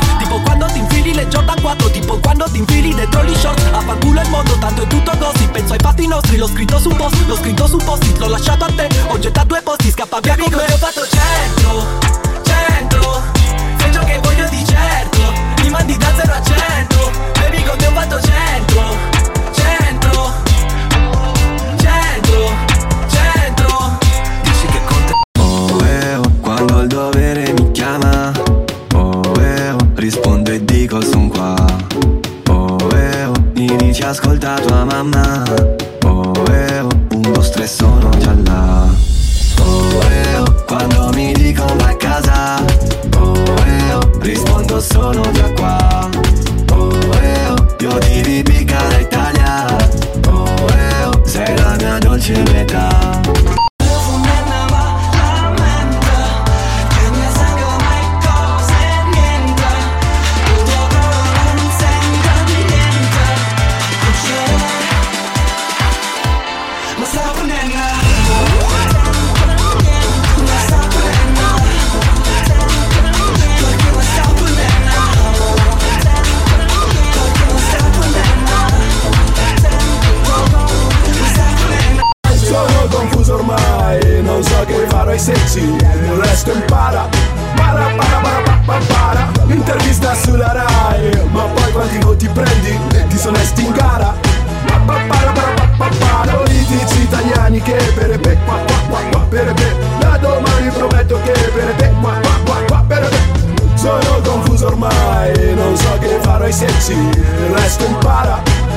tipo quando ti infili le Jordan 4, tipo quando ti infili dentro gli shorts. Affanculo il mondo, tanto è tutto così. Penso ai fatti nostri, l'ho scritto su un post, l'ho scritto su un post-it, l'ho lasciato a te. Ho gettato 2 posti, scappa via con me. Ho fatto 100, fai ciò che voglio di certo. Mi mandi da 0 a 100, baby con te ho fatto 100. Dici che con te quando il dovere mi chiama, rispondo e dico son qua. Mi dici ascolta tua mamma. 1, 2, 3 sono già là. Quando mi dicono a casa, rispondo sono già qua. Io ti ripicca l'Italia. Sei la mia dolce metà. Ormai non so che farò ai sensi, il resto impara. Para. Intervista sulla Rai, ma poi quanti voti prendi? Disonesti in gara. Politici italiani che perepe, perepe. Da domani prometto che perepe, perepe. Sono confuso ormai, non so che farò ai sensi, il resto impara.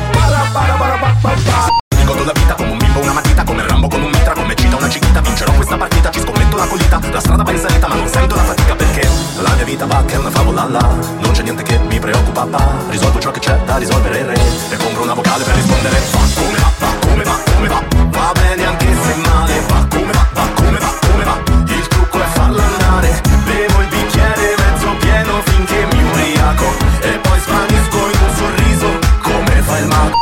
Para. Godo la vita come un bimbo, una matita, come Rambo con un mitra, come Cita una ciclita. Vincerò questa partita, ci scommetto la collita. La strada va in salita ma non sento la fatica, perché la mia vita va che è una favola là. Non c'è niente che mi preoccupa, risolvo ciò che c'è da risolvere, e compro una vocale per rispondere. Va come va, va come va, come va. Va bene anche se male. Va come va, va come va, come va. Il trucco è farla andare. Bevo il bicchiere mezzo pieno finché mi ubriaco, e poi svanisco in un sorriso come fa il mago.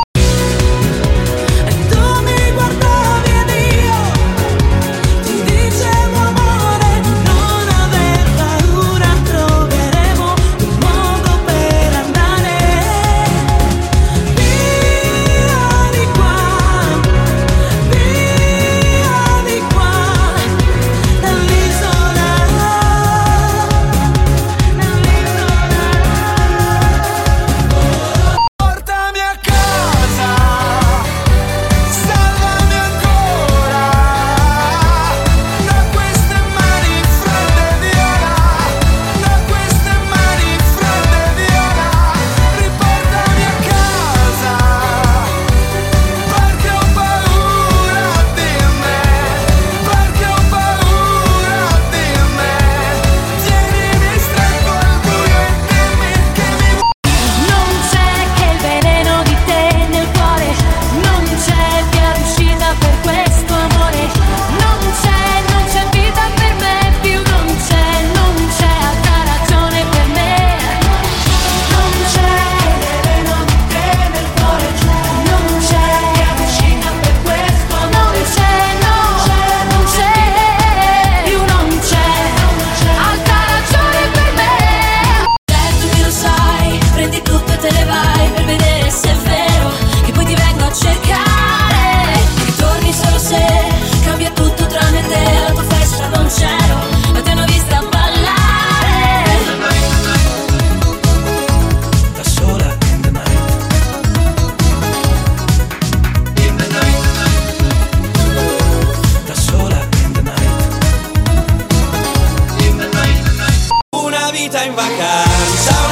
vita in vacanza.